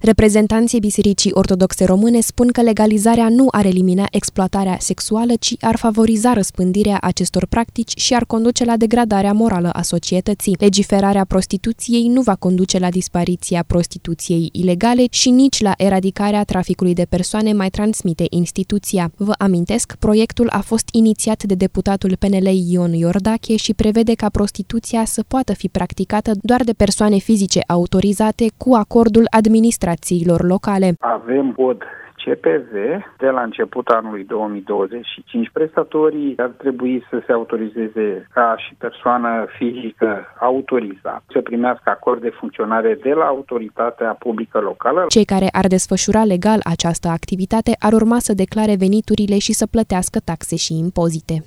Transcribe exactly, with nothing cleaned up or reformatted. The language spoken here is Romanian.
Reprezentanții Bisericii Ortodoxe Române spun că legalizarea nu ar elimina exploatarea sexuală, ci ar favoriza răspândirea acestor practici și ar conduce la degradarea morală a societății. Legiferarea prostituției nu va conduce la dispariția prostituției ilegale și nici la eradicarea traficului de persoane, mai transmite instituția. Vă amintesc, proiectul a fost inițiat de deputatul P N L Ion Iordache și prevede ca prostituția să poată fi practicată doar de persoane fizice autorizate cu acordul administrațiilor locale. Avem cod C P V de la începutul anului două mii douăzeci și cinci. Prestatorii ar trebui să se autorizeze ca și persoană fizică autorizată să primească acord de funcționare de la autoritatea publică locală. Cei care ar desfășura legal această activitate ar urma să declare veniturile și să plătească taxe și impozite.